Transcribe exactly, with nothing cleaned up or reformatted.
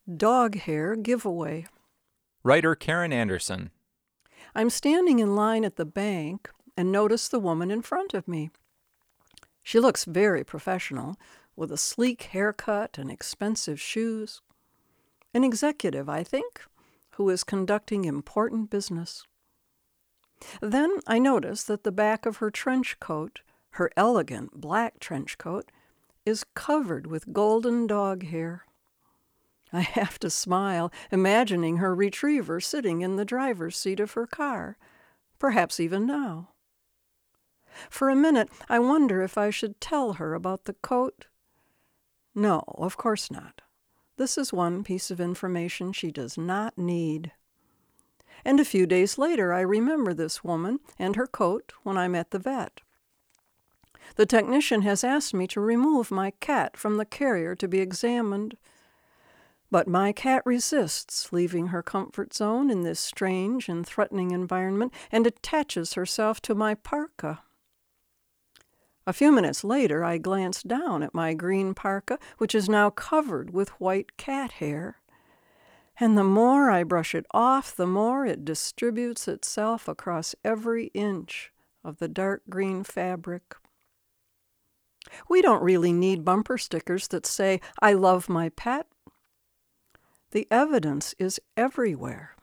Dog hair giveaway. Writer Karen Anderson. I'm standing in line at the bank and notice the woman in front of me. She looks very professional, with a sleek haircut and expensive shoes. An executive, I think, who is conducting important business. Then I notice that the back of her trench coat, her elegant black trench coat, is covered with golden dog hair. I have to smile, imagining her retriever sitting in the driver's seat of her car, perhaps even now. For a minute, I wonder if I should tell her about the coat. No, of course not. This is one piece of information she does not need. And a few days later, I remember this woman and her coat when I'm at the vet. The technician has asked me to remove my cat from the carrier to be examined. But my cat resists leaving her comfort zone in this strange and threatening environment and attaches herself to my parka. A few minutes later, I glance down at my green parka, which is now covered with white cat hair. And the more I brush it off, the more it distributes itself across every inch of the dark green fabric. We don't really need bumper stickers that say, "I love my pet." The evidence is everywhere.